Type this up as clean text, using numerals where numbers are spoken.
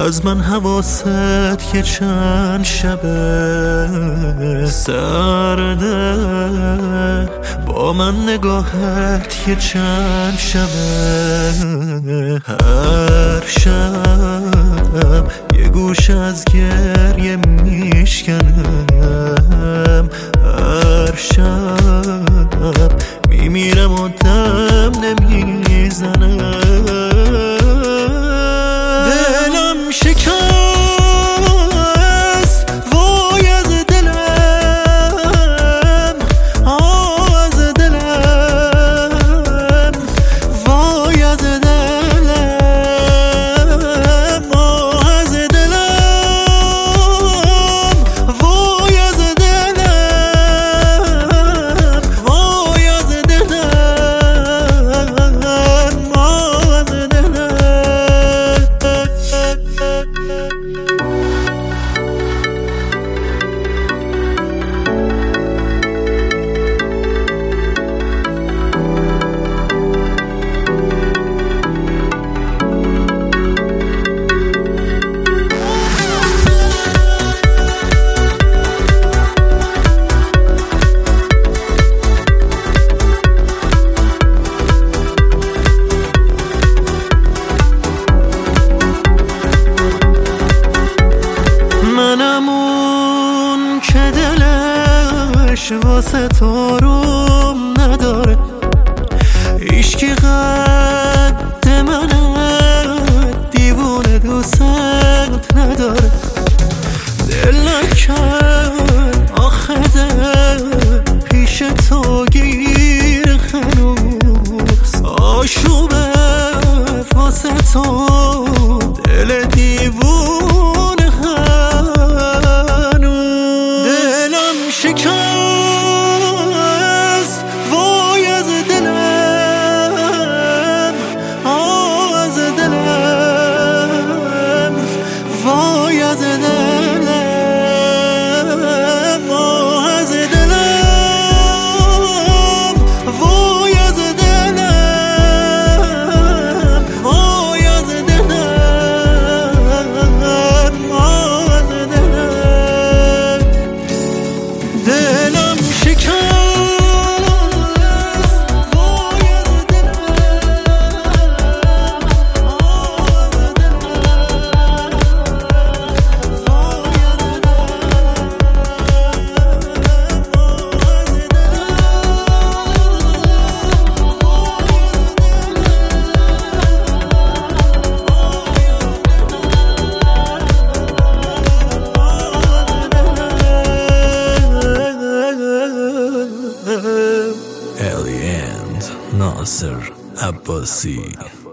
از من حواست که چند شبه سرده، با من نگاهت که چند شبه. هر شب یه گوش از گریه میشکنم، هر شب میمیرم و دم نمیزنم. دلم شکست وای از دلم، از دلم وای از دلم، از دلم وای از دلم، وای از دلم، از دلم. منم اون که دلش واسه تو روم نداره، هیچکی قد منه، دیوونه دوست نداره. دل نکن آخه دل پیش تو گیر هنوز، آشوبه واسه تو دل دیوونه. شکست وای از دلم، از دلم وای از دلم، از دلم وای از دلم، وای از دلم، از دلم. دلم Aliens Nasser Abbasi.